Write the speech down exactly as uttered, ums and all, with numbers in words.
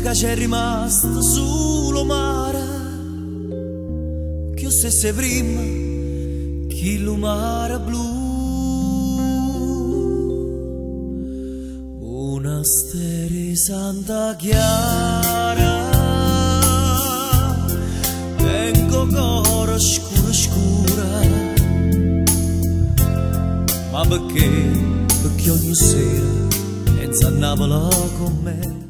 che c'è rimasto solo mare, che stesse prima che lo mare blu. Monasteri Santa Chiara, tengo cuore scuro scura, ma perché? Perché ogni sera pensa a Napoli con me.